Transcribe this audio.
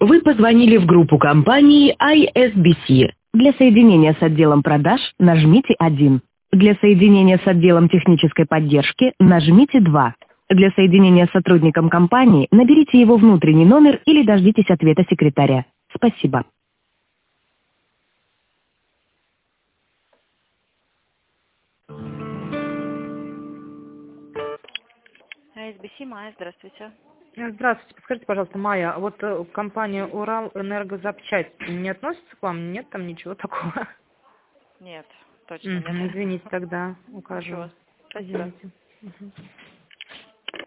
Вы позвонили в группу компании ISBC. Для соединения с отделом продаж нажмите 1. Для соединения с отделом технической поддержки нажмите 2. Для соединения с сотрудником компании наберите его внутренний номер или дождитесь ответа секретаря. Спасибо. АСБС, Майя, здравствуйте. Здравствуйте, подскажите, пожалуйста, Майя, вот компания Уралэнергозапчасть не относится к вам? Нет там ничего такого? Нет, точно нет. Извините, тогда укажу. Ничего. Спасибо. Извините.